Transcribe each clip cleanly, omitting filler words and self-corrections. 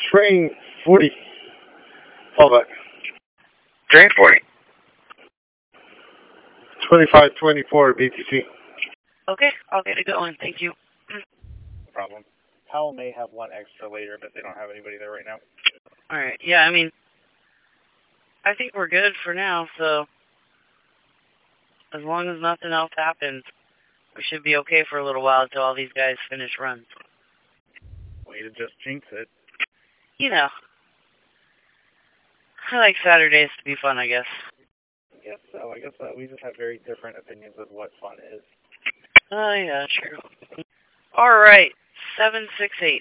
Train 40. Fallback. Train 40. 2524 BTC. Okay, I'll get it going. Thank you. No problem. Powell may have one extra later, but they don't have anybody there right now. Alright, yeah, I mean, I think we're good for now, so as long as nothing else happens, we should be okay for a little while until all these guys finish runs. Way to just jinx it. You know, I like Saturdays to be fun, I guess. I guess so. I guess we just have very different opinions of what fun is. Oh, yeah, true. Alright, 768.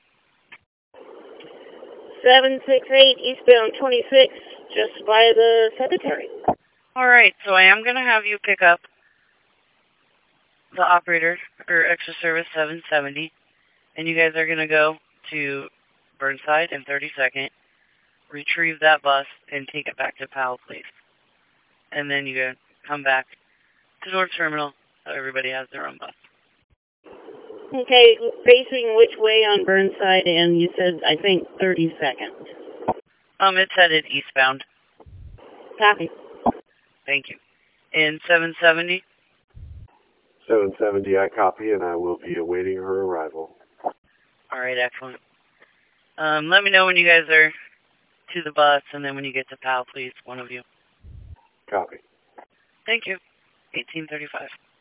768 eastbound 26, just by the cemetery. Alright, so I am going to have you pick up the operator, or extra service 770, and you guys are going to go to Burnside and 32nd, retrieve that bus, and take it back to Powell Place. And then you gotta come back to North Terminal, so everybody has their own bus. Okay, facing which way on Burnside, and you said, I think, 32nd. It's headed eastbound. Copy. Thank you. In 770? 770, I copy, and I will be awaiting her arrival. Alright, excellent. Let me know when you guys are to the bus, and then when you get to Powell, please, one of you. Copy. Thank you. 1835.